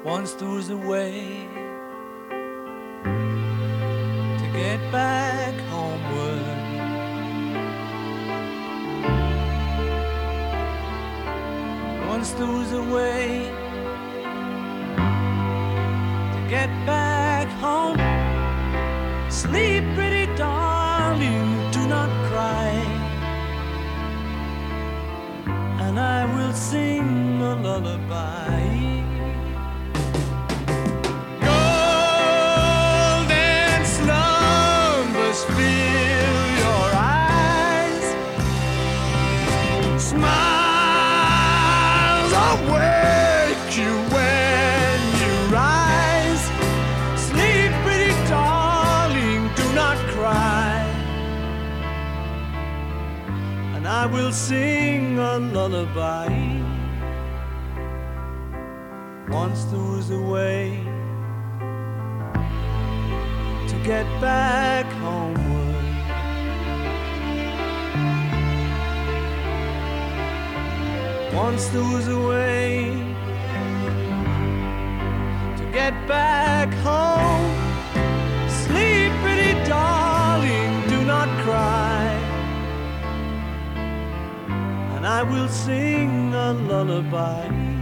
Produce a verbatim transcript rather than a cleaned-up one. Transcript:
Once there was a way to get back homeward. Once there was a way to get back home. Sleep, pretty darling, do not cry, and I will sing a lullaby. Golden slumbers fill your eyes, smiles awake you when you rise. Sleep, pretty darling, do not cry, and I will sing a lullaby. Once there was a way to get back homeward. Once there was a way to get back home. Sleep, pretty darling, do not cry, and I will sing a lullaby.